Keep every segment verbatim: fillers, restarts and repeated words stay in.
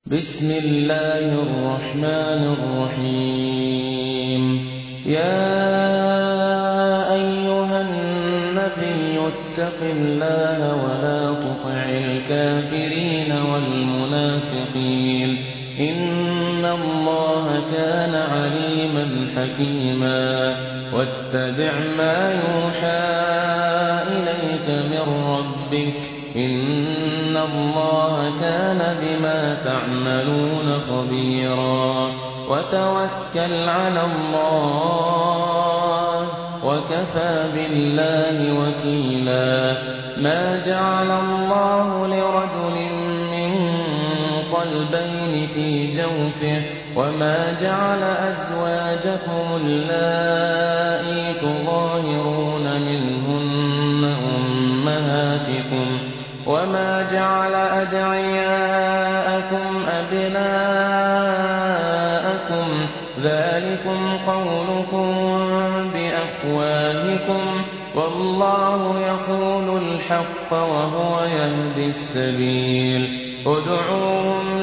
بسم الله الرحمن الرحيم يا أيها النبي اتق الله ولا تطع الكافرين والمنافقين إن الله كان عليما حكيما واتبع ما يوحى إليك من ربك إن الله كان بما تعملون خبيرا وتوكل على الله وكفى بالله وكيلا ما جعل الله لرجل من قلبين في جوفه وما جعل أزواجكم اللائي تظاهرون منهن أمهاتكم وما جعل أدعياءكم أبناءكم ذلكم قولكم بأفواهكم والله يقول الحق وهو يهدي السبيل ادعوهم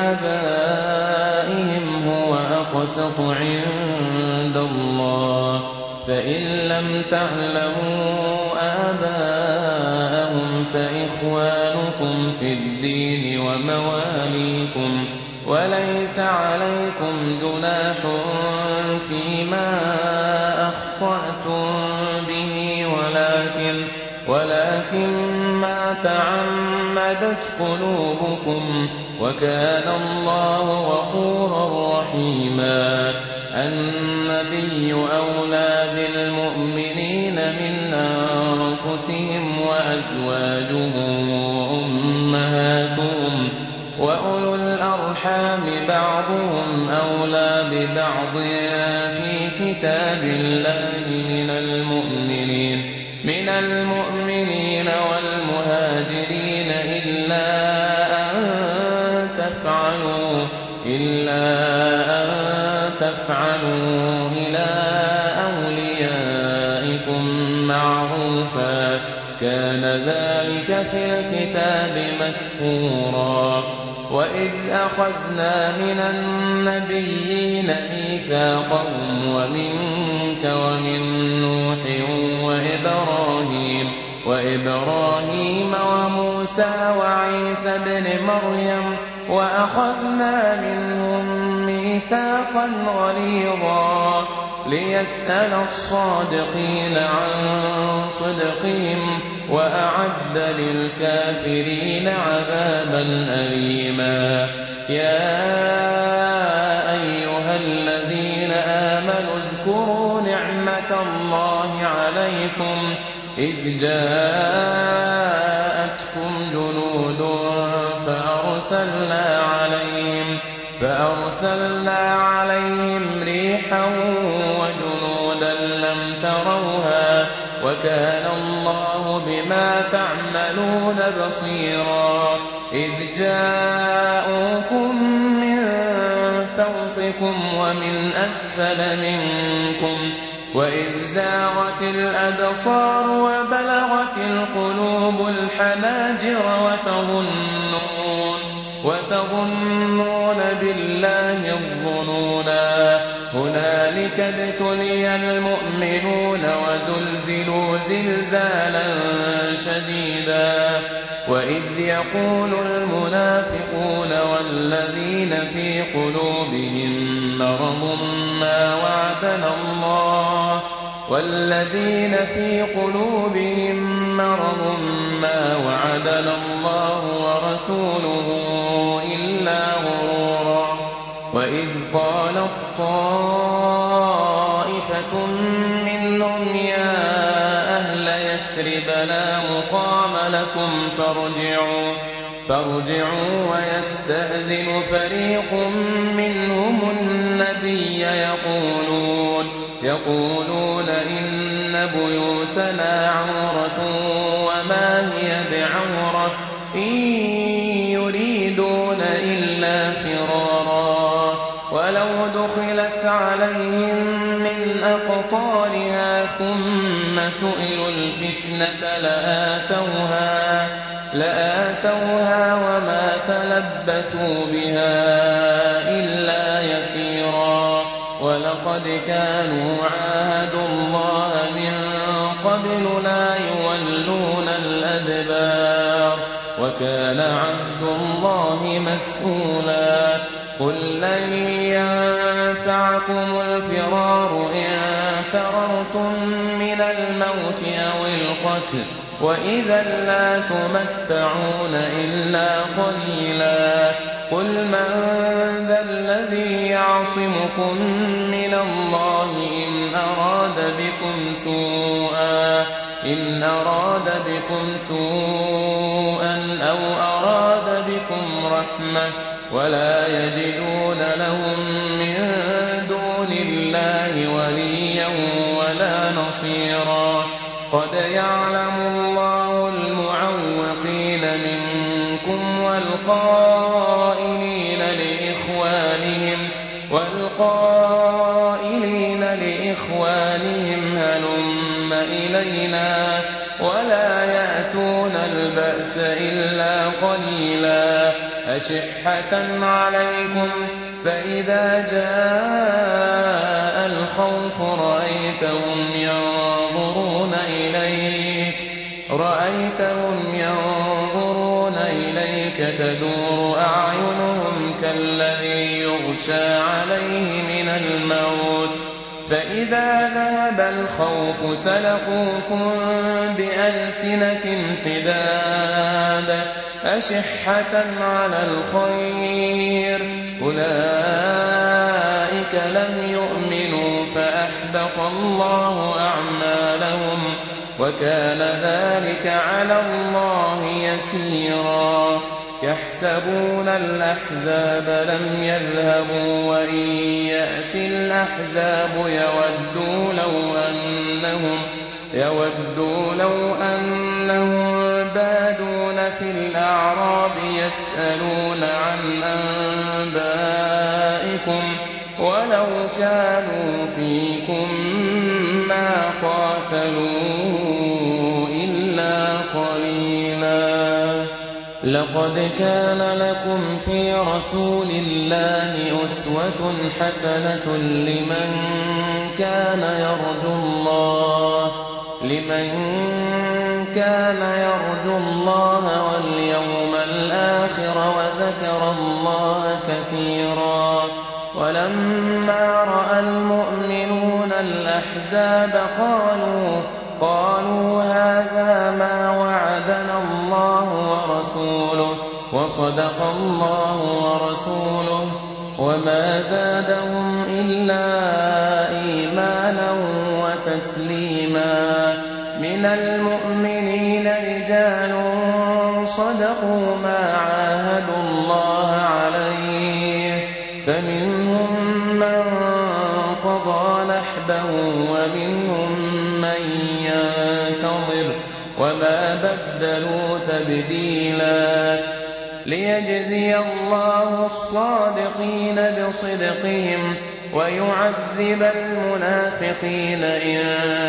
لآبائهم هو أقسط عند الله فإن لم تعلموا آباءهم فإخوانكم في الدين ومواليكم وليس عليكم جناح فيما أخطأتم به ولكن ولكن ما تعمدت قلوبكم وكان الله غفورا رحيما النبي أولى بالمؤمنين من أنفسهم وأزواجه أمهاتهم وأولو الأرحام بعضهم أولى ببعض في كتاب الله من المؤمنين من المؤمنين والمهاجرين إلا أن تفعلوا إلا أن تفعلوا إلى أوليائكم معروفا كان ذلك في الكتاب مسطورا وإذ أخذنا من النبيين ميثاقهم ومنك ومن نوح وإبراهيم وإبراهيم وموسى وعيسى ابن مريم وأخذنا منهم ميثاقا غليظا ليسأل الصادقين عن صدقهم وأعد للكافرين عذابا أليما يا أيها الذين آمنوا اذكروا نعمة الله عليكم إذ جاءتكم جنود فأرسلنا عليهم فأرسلنا عليهم ريحا وجنودا لم تروها وكان الله بما تعملون بصيرا إذ جاءوكم من فوقكم ومن أسفل منكم وإذ زاغت الأبصار وبلغت القلوب الحناجر وتظنون وتظنون بالله الظنونا هنالك ابتلي المؤمنون وزلزلوا زلزالا شديدا وإذ يقول المنافقون والذين في قلوبهم مرض ما وعدنا الله والذين في قلوبهم مرض ما وعدنا الله ورسوله إلا غرورا وإذ قالت طائفة منهم يا أهل يثرب لا مقام لكم فارجعوا فارجعوا ويستأذن فريق منهم النبي يقولون يقولون إن بيوتنا عورة وما هي بعورة إن يريدون إلا فرارا ولو دخلت عليهم من أقطارها ثم سئلوا الفتنة لآتوها لآتوها وما تلبثوا بها إلا يسيرا ولقد كانوا عاهدوا الله من قبل لا يولون الأدبار وكان عهد الله مسؤولا قل لن ينفعكم الفرار إن فررتم من الموت أو القتل وإذا لا تمتعون إلا قليلا قل من ذا الذي يعصمكم من الله إن أراد بكم سوءا إن أراد بكم سوءا أو أراد بكم رحمة ولا يجدون لهم من دون الله وليا ولا نصيرا قد يعلم الله المعوقين منكم والقائلين لإخوانهم والقائلين لإخوانهم هلم إلينا ولا يأتون البأس إلا قليلا أشحة عليكم فإذا جاء الخوف رأيتهم ينظرون إليك رأيتهم ينظرون إليك تدور أعينهم كالذي يغشى عليه من الموت فإذا ذهب الخوف سلقوكم بألسنة حداد أشحة على الخير أولئك لم يؤمنوا فأحبط الله أعمالهم وكان ذلك على الله يسيرا يحسبون الأحزاب لم يذهبوا وإن يأتي الأحزاب يودوا لو أنهم يودوا لو أنهم بادون في الأعراب يسألون عن أنبائكم ولو كانوا فيكم ما قاتلوا إلا قليلا لقد كان لكم في رسول الله أسوة حسنة لمن كان يرجو الله لمن كان يرجو الله واليوم الآخر وذكر الله كثيرا ولما رأى المؤمنون الأحزاب قالوا قالوا هذا ما وعدنا الله ورسوله وصدق الله ورسوله وما زادهم إلا إيمانا وتسليما من المؤمنين رجال صدقوا ما عاهدوا الله عليه فمنهم من قضى نحبه ومنهم من ينتظر وما بدلوا تبديلا ليجزي الله الصادقين بصدقهم ويعذب المنافقين إن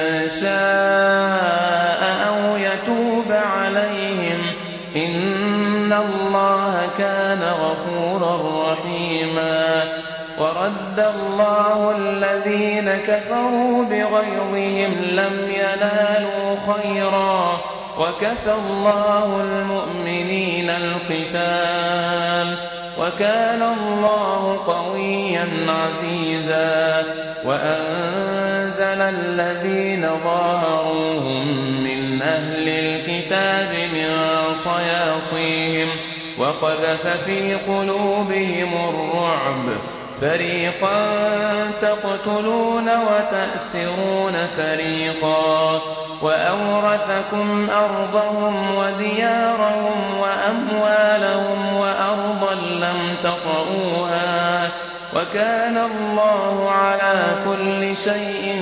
شاء أو يتوب عليهم إن الله كان غفورا رحيما ورد الله الذين كفروا بغيظهم لم ينالوا خيرا وكفى الله المؤمنين القتال وكان الله قويا عزيزا وأنزل الذين ظاهروهم من أهل الكتاب من صياصيهم وقذف في قلوبهم الرعب فريقا تقتلون وتأسرون فريقا وأورثكم أرضهم وديارهم وأموالهم وأرضا لم تطئوها وكان الله على كل شيء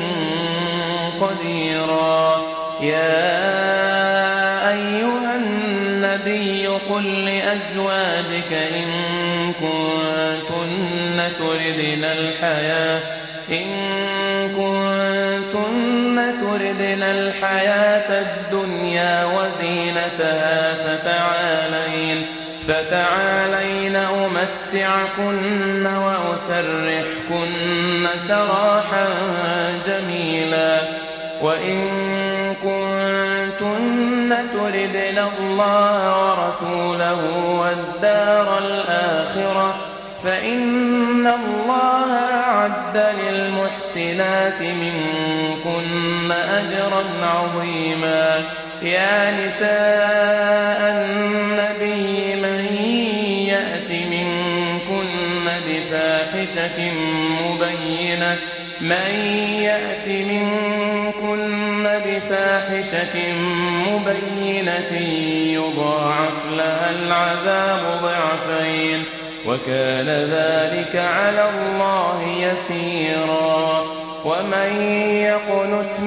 قديرا يا أيها النبي قل لأزواجك إن كنتن تردن الحياة إن كنتن تردن الحياة الدنيا وزينتها فتعالين فتعالين أمتعكن وأسرحكن سراحا جميلا وإن كنتن تردن الله ورسوله والدار الآخرة فإن الله أعد للمحسنات منكن أجرا عظيما يا نساء النبي من يأت منكن بفاحشة مبينة من يأت منكن بفاحشة مبينة يضاعف لها العذاب ضعفين وكان ذلك على الله يسيرا ومن يقنت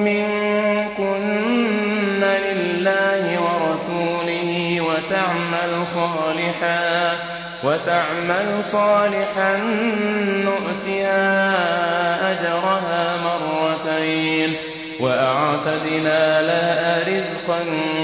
منكن لله ورسوله وتعمل صالحا وتعمل صالحا نؤتها أجرها مرتين وأعتدنا لها رزقا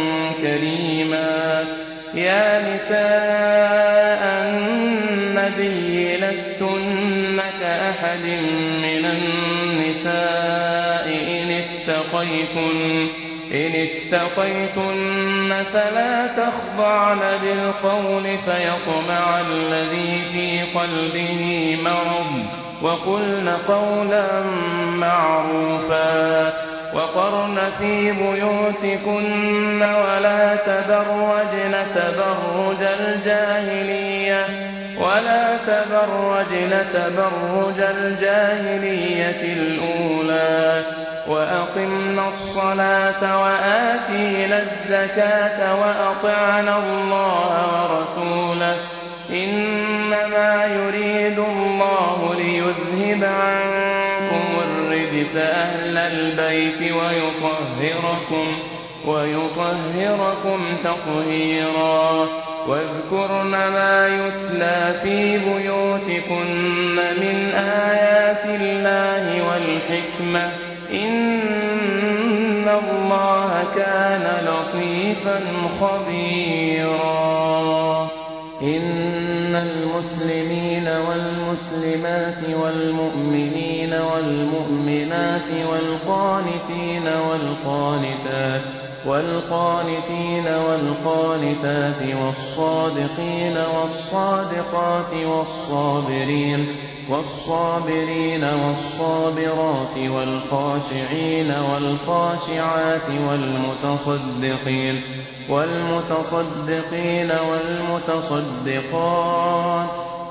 كريما يا نساء النبي لستن كأحد من النساء إن اتقيتن إن اتقيتن فلا تخضعن بالقول فيطمع الذي في قلبه مرض وقلن قولا معروفا وقرن في بيوتكن ولا تبرجن تبرج الجاهلية ولا تبرجن تبرج الجاهلية الأولى وأقمنا الصلاة وآتينا الزكاة وأطعنا الله ورسوله إنما يريد الله ليذهب عنكم الرجس أهل البيت ويطهركم ويطهركم تطهيرا واذكرن ما يتلى في بيوتكن من آيات الله والحكمة إن الله كان لطيفا خبيرا إن المسلمين والمسلمات والمؤمنين والمؤمنات والقانتين والقانتات والقانتين والقانتات والصادقين والصادقات والصابرين والصابرين والصابرات والخاشعين والخاشعات والمتصدقين والمتصدقين والمتصدقات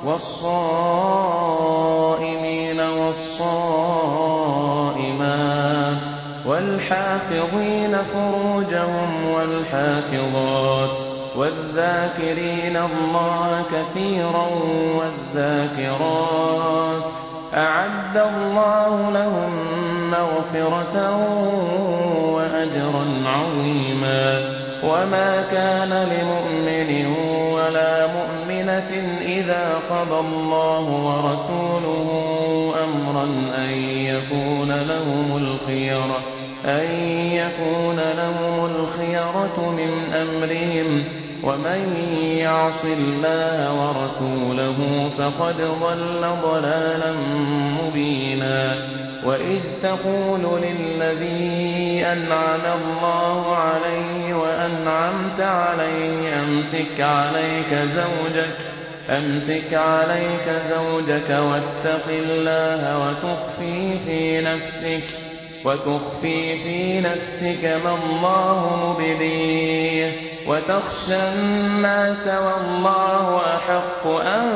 والصائمين والصائمات والحافظين فروجهم والحافظات والذاكرين الله كثيرا والذاكرات أعد الله لهم مغفرة وأجرا عظيما وما كان لمؤمن ولا مؤمنة إذا قضى الله ورسوله أمرا أن يكون لهم الخيرة أن يكون لهم الخيرة من أمرهم ومن يعص الله ورسوله فقد ضل ضلالا مبينا وإذ تقول للذي أنعم الله عليه وأنعمت عليه أمسك عليك زوجك أمسك عليك زوجك واتق الله وتخفي في نفسك وتخفي في نفسك ما الله مبديه وتخشى الناس والله أحق أن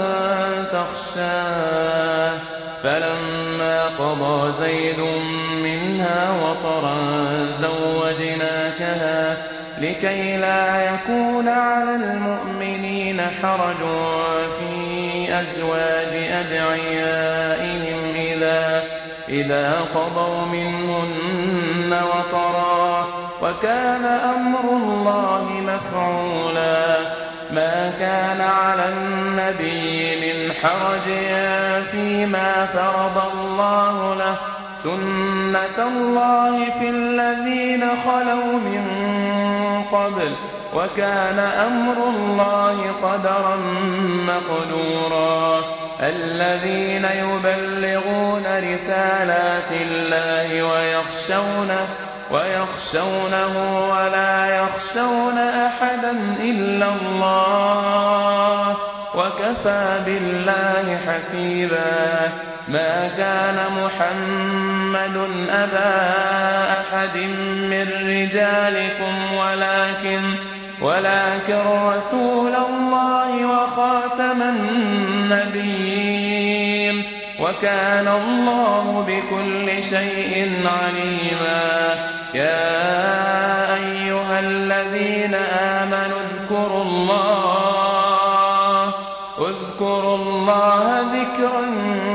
تخشاه فلما قضى زيد منها وطرا زوجناكها لكي لا يكون على المؤمنين حرج في أزواج أدعيائهم إذا إذا قضوا منهن وطرا وكان أمر الله مفعولا ما كان على النبي من حرج فيما فرض الله له سُنَّةَ اللَّهِ فِي الَّذِينَ خَلَوْا مِن قَبْلُ ۚ وَكَانَ أَمْرُ اللَّهِ قَدَرًا مَّقْدُورًا الَّذِينَ يُبَلِّغُونَ رِسَالَاتِ اللَّهِ وَيَخْشَوْنَهُ وَيَخْشَوْنَهُ وَلَا يَخْشَوْنَ أَحَدًا إِلَّا اللَّهَ ۗ وَكَفَىٰ بِاللَّهِ حَسِيبًا مَا كَانَ مُحَمَّدٌ أَبَا أَحَدٍ مِّن رِّجَالِكُمْ وَلَٰكِن وَلَٰكِن رَّسُولَ اللَّهِ وَخَاتَمَ النَّبِيِّينَ ۗ وَكَانَ اللَّهُ بِكُلِّ شَيْءٍ عَلِيمًا يَا أَيُّهَا الَّذِينَ آمَنُوا اذْكُرُوا اللَّهَ اذْكُرُوا اللَّهَ ذِكْرًا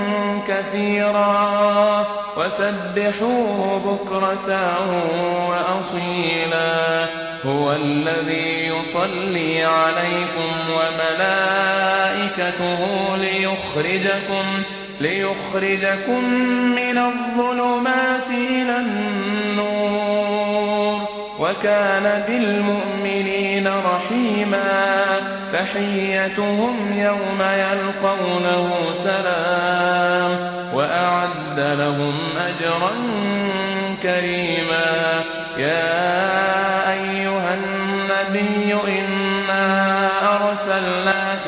كَثِيرًا وَسَبِّحُوهُ بُكْرَةً وَأَصِيلًا هُوَ الَّذِي يُصَلِّي عَلَيْكُمْ وَمَلَائِكَتُهُ لِيُخْرِجَكُم لِيُخْرِجَكُم مِّنَ الظُّلُمَاتِ إِلَى النُّورِ ۚ وَكَانَ بِالْمُؤْمِنِينَ رَحِيمًا تَحِيَّتُهُمْ يَوْمَ يَلْقَوْنَهُ سَلَامٌ ۚ وَأَعَدَّ لَهُمْ أَجْرًا كَرِيمًا يَا أَيُّهَا النَّبِيُّ إِنَّا أَرْسَلْنَاكَ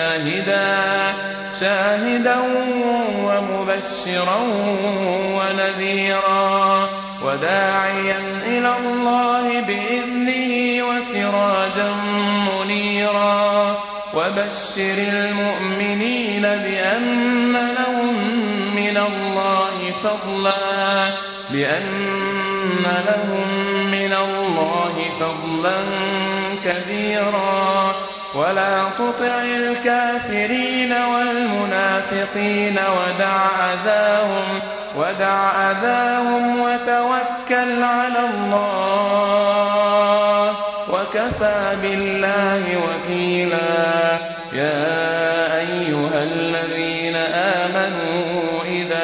شَاهِدًا وَمُبَشِّرًا وَنَذِيرًا وَدَاعِيًا إِلَى اللَّهِ بِإِذْنِهِ وَسِرَاجًا مُّنِيرًا وَبَشِّرِ الْمُؤْمِنِينَ بِأَنَّ لَهُم مِّنَ اللَّهِ فَضْلًا بِأَنَّ لَهُم مِّنَ اللَّهِ فَضْلًا كَبِيرًا وَلَا تُطِعِ الْكَافِرِينَ وَالْمُنَافِقِينَ وَدَعْ أَذَاهُمْ وَتَوَكَّلْ عَلَى اللَّهِ ۚ وَكَفَىٰ بِاللَّهِ وَكِيلًا يَا أَيُّهَا الَّذِينَ آمَنُوا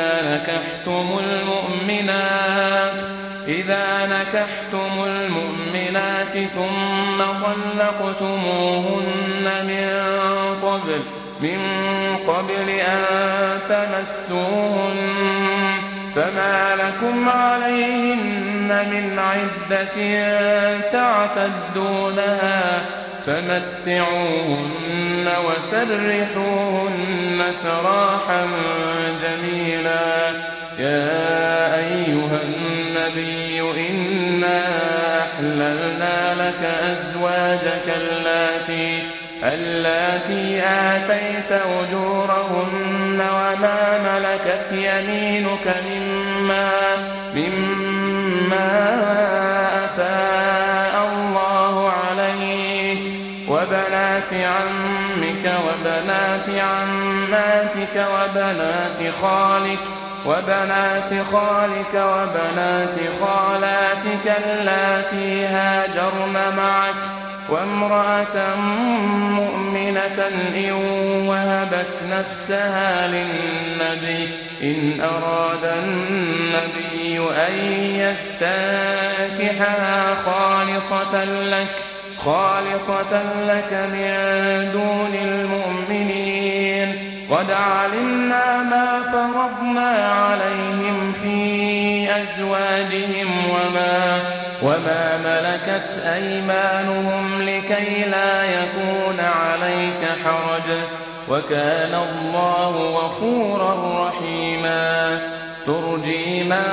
إِذَا نَكَحْتُمُ الْمُؤْمِنَاتِ ثُمَّ طَلَّقْتُمُوهُنَّ مِن قَبْلِ أَن تَمَسُّوهُنَّ فَمَا لَكُمْ عَلَيْهِنَّ مِنْ عِدَّةٍ تَعْتَدُّونَهَا فَمَتِّعُوهُنَّ وَسَرِّحُوهُنَّ سَرَاحًا جَمِيلًا يَا أَيُّهَا النَّبِيُّ إِنَّا أَحْلَلْنَا لَكَ أَزْوَاجَكَ اللَّاتِي آتَيْتَ أُجُورَهُنَّ وَمَا مَلَكَتْ يَمِينُكَ مِمَّا أَفَاءَ اللَّهُ عَلَيْكَ وَبَنَاتِ عَمِّكَ وَبَنَاتِ عَمَّاتِكَ وَبَنَاتِ خَالِكَ وَبَنَاتِ خَالَاتِكَ اللَّاتِي هَاجَرْنَ مَعَكَ وَامْرَأَةً مُّؤْمِنَةً إِن وَهَبَتْ نَفْسَهَا لِلنَّبِيِّ إِنْ أَرَادَ النَّبِيُّ أَن يَسْتَنكِحَهَا خَالِصَةً لَّكَ مِن دُونِ الْمُؤْمِنِينَ قَدْ عَلِمْنَا مَا فَرَضْنَا عَلَيْهِمْ فِي أَزْوَاجِهِمْ وَمَا مَلَكَتْ أَيْمَانُهُمْ لِكَيْ لَا يَكُونَ عَلَيْكَ حَرَجٌ ۗ وَكَانَ اللَّهُ غَفُورًا رَّحِيمًا تُرْجِي مَن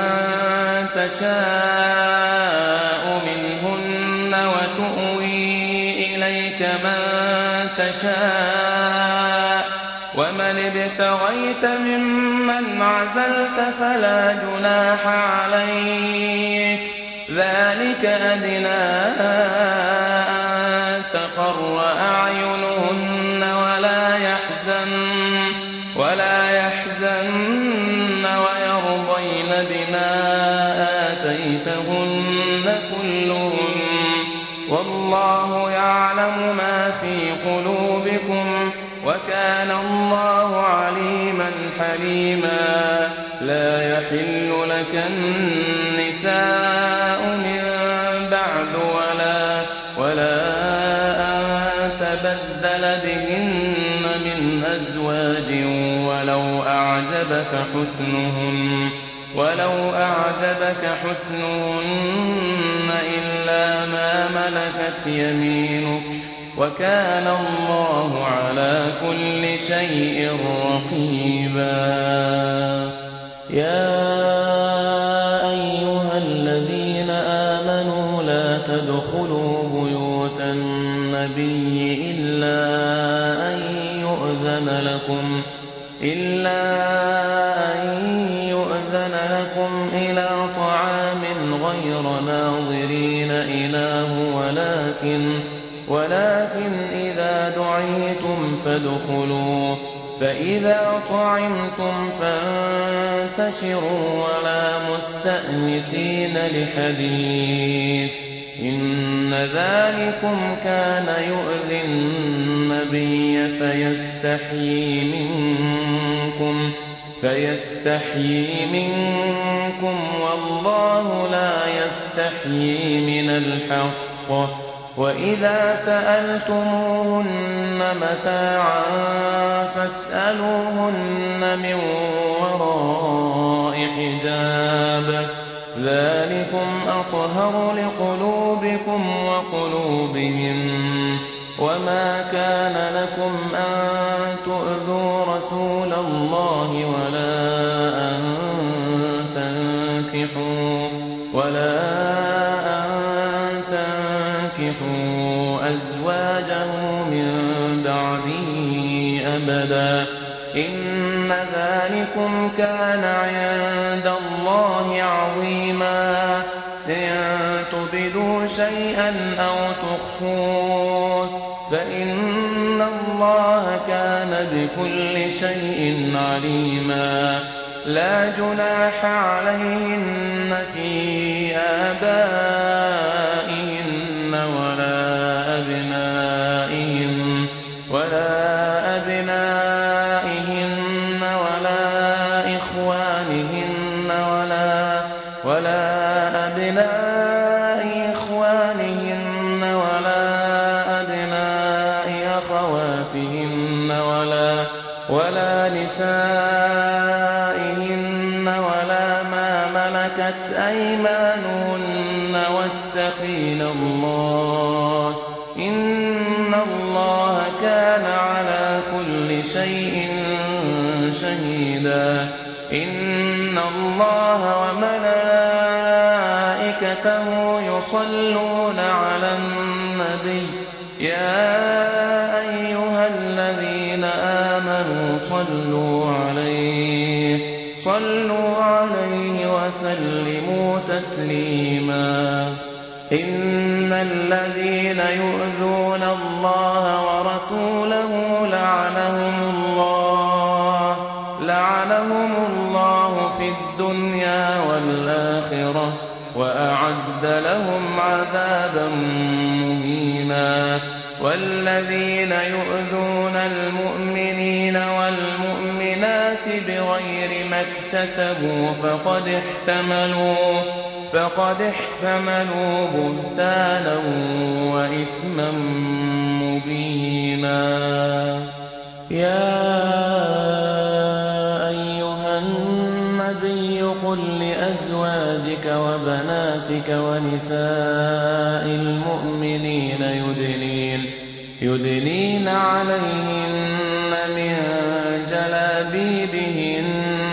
تَشَاءُ مِنْهُنَّ وَتُؤْوِي إِلَيْكَ مَن تَشَاءُ ۖ وَمَنِ ابْتَغَيْتَ مِمَّنْ عَزَلْتَ فَلَا جُنَاحَ عَلَيْكَ ۚ ذَٰلِكَ أَدْنَىٰ أَن تَقَرَّ أَعْيُنُهُنَّ وَلَا يَحْزَنَّ وَيَرْضَيْنَ بِمَا آتَيْتَهُنَّ كُلُّهُنَّ ۚ وَاللَّهُ يَعْلَمُ مَا فِي قُلُوبِكُمْ ۚ وَكَانَ اللَّهُ عَلِيمًا حَلِيمًا لَّا يَحِلُّ لَكَ النساء من بعد ولا, ولا أن تبدل بهن من أزواج ولو أعجبك حسنهن ولو أعجبك حسنهن إلا ما ملكت يمينك وكان الله على كل شيء رقيبا. يا أيها الذين آمنوا لا تدخلوا بيوت النبي إلا أن يؤذن لكم إلا أن يؤذن لكم إلى طعام غير ناظرين إناه ولكن ولكن إذا دعيتم فادخلوا فإذا طعمتم فانتشروا ولا مستأنسين لحديث إن ذلكم كان يؤذي النبي فيستحيي منكم فيستحيي منكم والله لا يستحيي من الحق. وإذا سألتموهن متاعا فاسألوهن من وراء حجاب ذلكم أطهر لقلوبكم وقلوبهم. وما كان لكم أن تؤذوا رسول الله ولا أن تنكحوا ولا أن تنكحوا أزواجه من بعده أبدا إن ذلكم كان عند الله عظيما. إن تبدوا شيئا أو تخفوه فإن الله كان بكل شيء عليما. لا جناح عليهن في آبائهن ولا أبنائهن ولا أبنائهن ولا إخوانهن ولا ولا أبناء إخوانهن ولا أبناء أخواتهن ولا ولا نسائهن ولا ما ملكت أيمانهن واتقين الله إن الله كان على كل شيء شهيدا. إن الله وملائكته يصلون على النبي يا أيها الذين آمنوا صلوا عليه صلوا عليه وسلموا تسليما. إن الذين يؤذون الله ورسوله لعنهم الله لعنهم الله في الدنيا والآخرة وأعد لهم عذابا مهينا. والذين يؤذون المؤمنين والمؤمنات بغير ما اكتسبوا فقد احتملوا فقد احتملوا بهتانا وإثما مبينا. يا أيها النبي قل لأزواجك وبناتك ونساء المؤمنين يدنين يدنين عليهن من جلابيبهن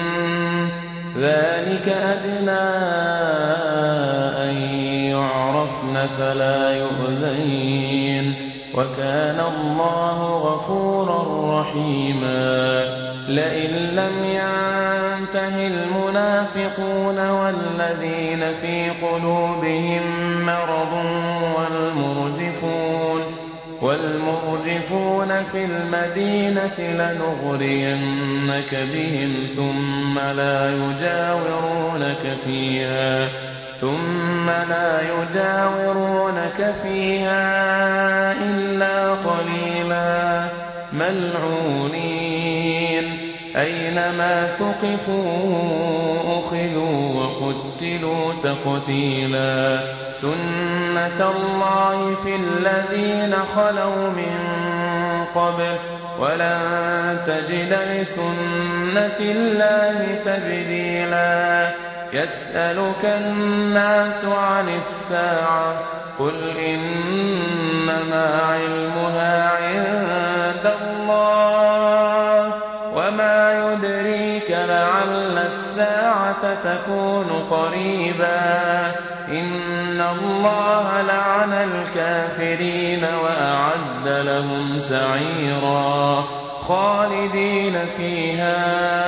ذلك أدنى أن يعرفن فلا يؤذين وكان الله غفورا رحيما. لئن لم ينته المنافقون والذين في قلوبهم مرض والمرجفون والمرجفون في المدينة لنغرينك بهم ثم لا يجاورونك فيها ثم لا يجاورونك فيها إلا قليلا ملعونين أينما ثقفوا أخذوا وقتلوا تقتيلا سنة الله في الذين خلوا من قبل ولن تجد لسنة الله تبديلا يسألك الناس عن الساعة قل إنما علمها عند الله وما يدريك لعل الساعة تكون قريبا إن الله لعن الكافرين وأعد لهم سعيرا خالدين فيها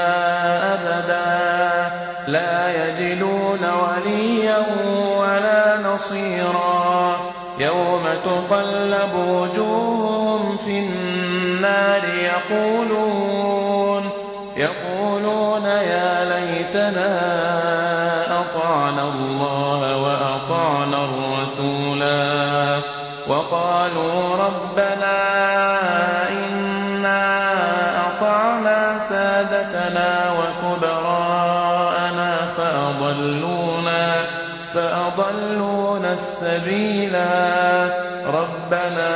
أبدا لا يجدون وليا ولا نصيرا يوم تقلب وجوههم في النار يقولون يقولون يا ليتنا أطعنا الله وأطعنا الرسولا وقالوا ربنا إنا أطعنا سادتنا وكبراءنا فأضلونا فأضلونا السبيلا ربنا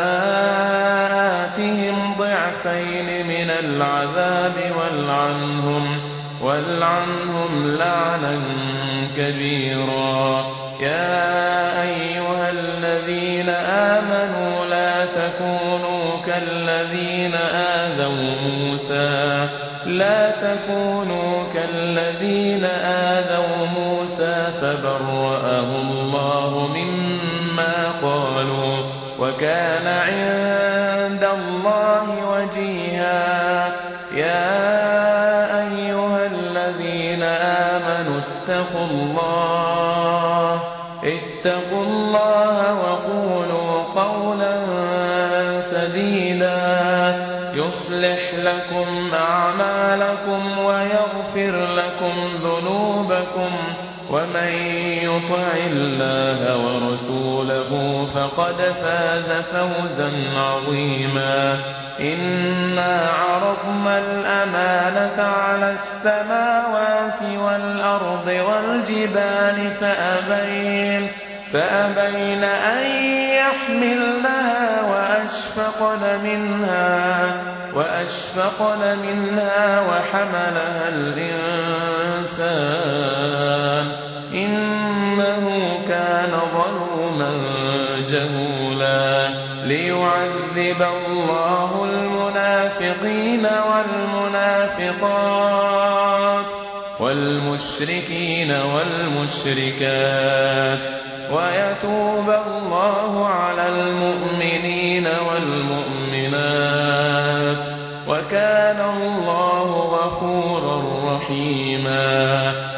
آتهم ضعفين من العذاب والعنهم والعنهم لعنا كبيرا يا أيها الذين آمنوا لا تكونوا كالذين آذوا موسى لا تكونوا كالذين آذوا موسى فبرأه الله مما قالوا وكان عند الله وجيها يا أيها الذين آمنوا اتقوا الله اتقوا الله وقولوا قولا سديدا يصلح لكم أعمالكم ويغفر لكم ذنوبكم ومن يطع الله ورسوله فقد فاز فوزا عظيما إنا عرضنا الأمانة على السماوات والأرض والجبال فأبين فأبين أن يحملنها وأشفقن منها وأشفقن منها وحملها الإنسان إنه كان ظلوما جهولا ليعذب الله المنافقين والمنافقات والمشركين والمشركات ويتوب الله على المؤمنين والمؤمنات وكان الله غفورا رحيما